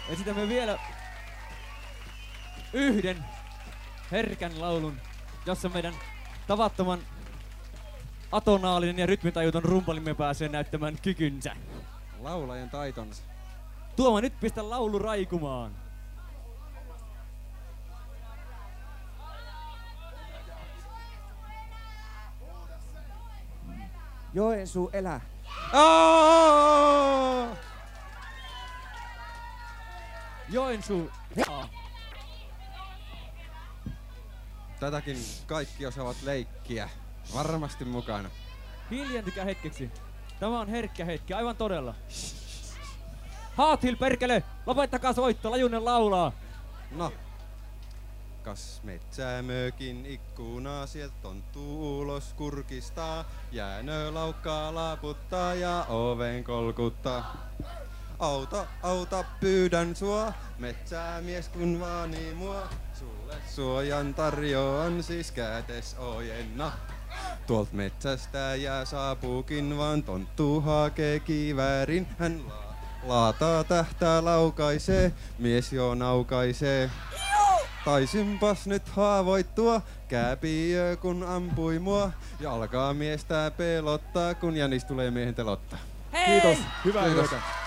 Esitämme vielä yhden herkän laulun, jossa meidän tavattoman atonaalinen ja rytmitajuton rumpalimme pääsee näyttämään kykynsä. Laulajan taitonsa. Tuoma, nyt pistä laulu raikumaan. Joensuu elää. Joensuu. Tätäkin kaikki osaavat leikkiä. Varmasti mukana. Hiljentykää hetkeksi. Tämä on herkkä hetki, aivan todella. Haathil perkele! Lopettakaa soitto, Lajunen laulaa. No. Kas metsämökin ikkunaa sieltä tonttuu ulos kurkistaa. Jäänö laukkaa laaputtaa ja oven kolkuttaa. Auta, pyydän sua, metsämies kun vaanii mua. Sulle suojan tarjoan, siis kätes ojenna. Tuolt metsästä jää saapuukin, vaan tonttu hakee kiväärin. Hän laataa tähtää laukaisee, mies jo naukaisee. Taisinpas nyt haavoittua, kääpiö kun ampui mua. Ja alkaa miestä pelottaa, kun jänis tulee miehen telottaa. Hei! Kiitos, hyvää Kiitos. yötä.